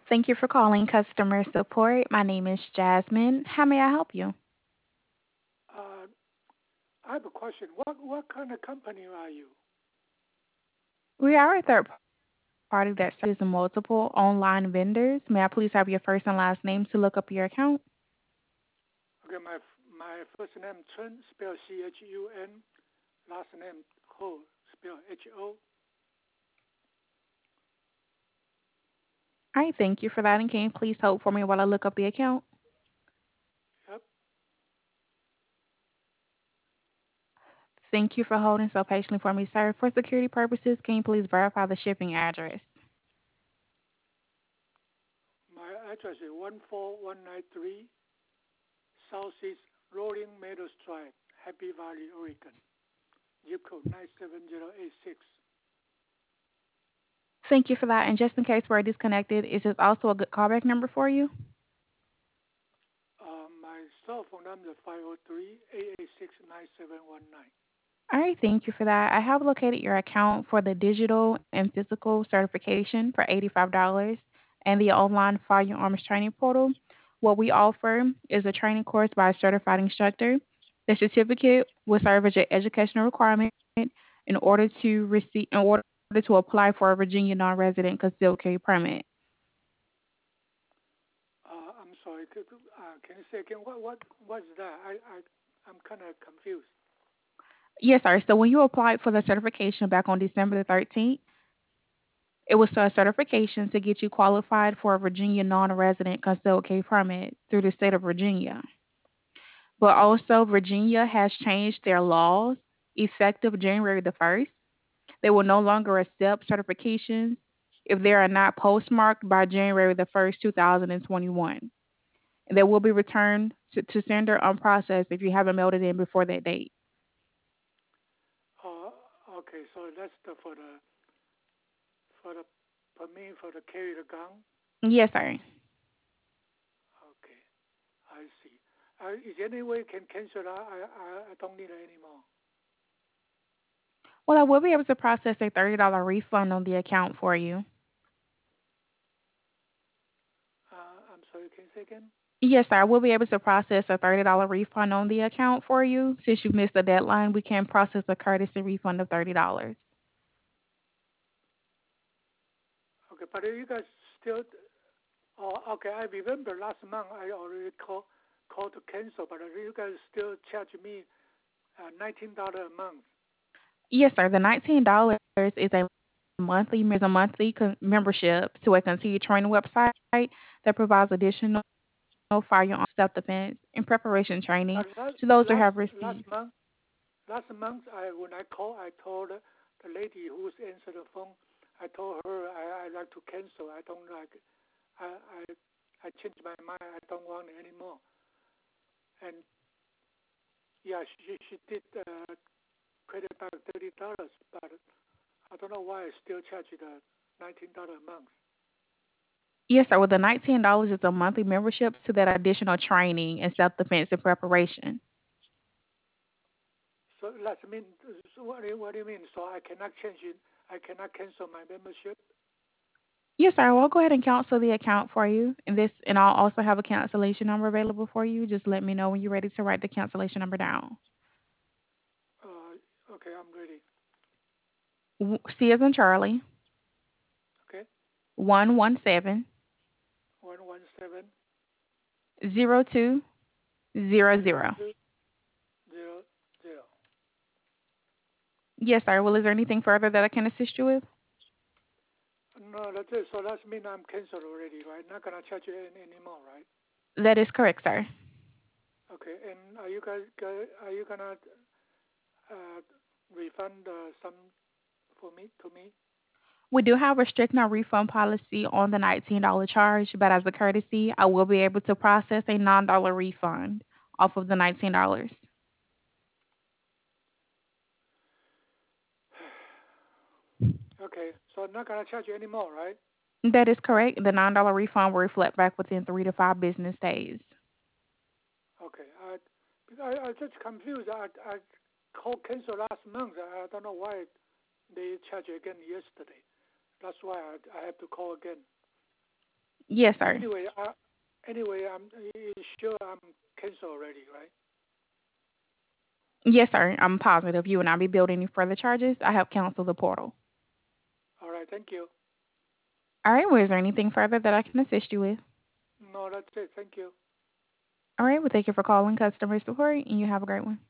Thank you for calling customer support. My name is Jasmine. How may I help you? Uh, I have a question. What kind of company are you? We are a third party that serves multiple online vendors. May I please have your first and last name to look up your account? Okay, my first name Chun, spell CHUN, last name Ho, spell HO. All right, thank you for that. And can you please hold for me while I look up the account? Yep. Thank you for holding so patiently for me, sir. For security purposes, can you please verify the shipping address? My address is 14193 Southeast Rolling Meadows Drive, Happy Valley, Oregon. Zip code 97086. Thank you for that. And just in case we're disconnected, is this also a good callback number for you? My cell phone number is 503-886-9719. All right, thank you for that. I have located your account for the digital and physical certification for $85 and the online firearms training portal. What we offer is a training course by a certified instructor. The certificate will serve as your educational requirement in order to apply for a Virginia non-resident concealed carry permit. I'm sorry. Can you say again? What's that? I'm kind of confused. Yes, sir. So when you applied for the certification back on December the 13th, it was a certification to get you qualified for a Virginia non-resident concealed carry permit through the state of Virginia. But also, Virginia has changed their laws effective January the 1st. They will no longer accept certifications if they are not postmarked by January the 1st, 2021. They will be returned to sender unprocessed if you haven't mailed it in before that date. Uh, okay, so that's for the permit for the carry the gun. Yes, sir. Okay, I see. Is there any way you can cancel that? I don't need it anymore. Well, I will be able to process a $30 refund on the account for you. I'm sorry. Can you say again? Yes, sir. I will be able to process a $30 refund on the account for you. Since you missed the deadline, we can process a courtesy refund of $30. Okay, but you guys still. Oh, okay. I remember last month I already called to cancel, but you guys still charge me $19 a month. Yes, sir. The $19 is a monthly membership to a continued training website that provides additional firearm self-defense and preparation training But to those who last have last received. month last month when I called, I told the lady who's answered the phone. I told her I like to cancel. I don't like. I I I changed my mind. I don't want it anymore. And yeah, she did credit back $30, but I don't know why I still charge the $19 a month. Yes, sir. Well, the $19 is a monthly membership to that additional training and self-defense and preparation. So that mean. So what do you mean? So I cannot change it. I cannot cancel my membership. Yes, sir. We'll go ahead and cancel the account for you. And I'll also have a cancellation number available for you. Just let me know when you're ready to write the cancellation number down. Okay, I'm ready. C as in Charlie, Okay, 117 117 zero 0200. two zero zero. Yes, sir. Well, is there anything further that I can assist you with? No, that's it. So that means I'm canceled already, right? Not gonna charge you anymore, right? That is correct, sir. Okay. And are you gonna uh, refund some for me to me? We do have a strict no refund policy on the $19 charge, but as a courtesy, I will be able to process a $9 refund off of the $19. Okay. So I'm not gonna charge you anymore, right? That is correct. The $9 refund will reflect back within 3 to 5 business days. Okay. I just confused. I called cancel last month. I don't know why they charge again yesterday. That's why I have to call again. Yes, sir. Anyway, I'm you sure I'm canceled already, right? Yes, sir. I'm positive you will not be billed any further charges. I have canceled the portal. All right, thank you. All right. Well, is there anything further that I can assist you with? No, that's it. Thank you. All right. Well, thank you for calling customer support, and you have a great one.